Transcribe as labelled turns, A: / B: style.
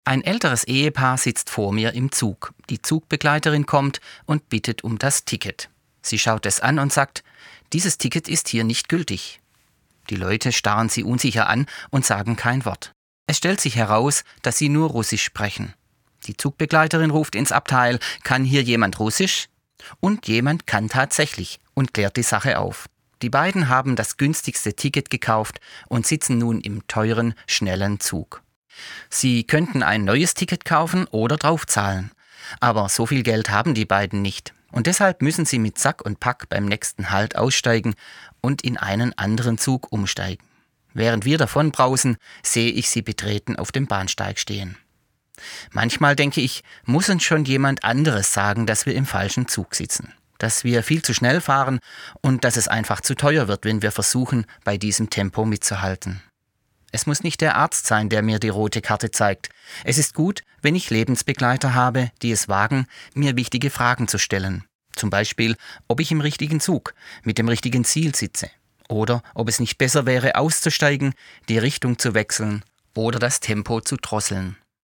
A: Ein älteres Ehepaar sitzt vor mir im Zug. Die Zugbegleiterin kommt und bittet um das Ticket. Sie schaut es an und sagt, dieses Ticket ist hier nicht gültig. Die Leute starren sie unsicher an und sagen kein Wort. Es stellt sich heraus, dass sie nur Russisch sprechen. Die Zugbegleiterin ruft ins Abteil, kann hier jemand Russisch? Und jemand kann tatsächlich und klärt die Sache auf. Die beiden haben das günstigste Ticket gekauft und sitzen nun im teuren, schnellen Zug. Sie könnten ein neues Ticket kaufen oder draufzahlen. Aber so viel Geld haben die beiden nicht. Und deshalb müssen sie mit Sack und Pack beim nächsten Halt aussteigen und in einen anderen Zug umsteigen. Während wir davonbrausen, sehe ich sie betreten auf dem Bahnsteig stehen. Manchmal denke ich, muss uns schon jemand anderes sagen, dass wir im falschen Zug sitzen. Dass wir viel zu schnell fahren und dass es einfach zu teuer wird, wenn wir versuchen, bei diesem Tempo mitzuhalten. Es muss nicht der Arzt sein, der mir die rote Karte zeigt. Es ist gut, wenn ich Lebensbegleiter habe, die es wagen, mir wichtige Fragen zu stellen. Zum Beispiel, ob ich im richtigen Zug, mit dem richtigen Ziel sitze. Oder ob es nicht besser wäre, auszusteigen, die Richtung zu wechseln oder das Tempo zu drosseln.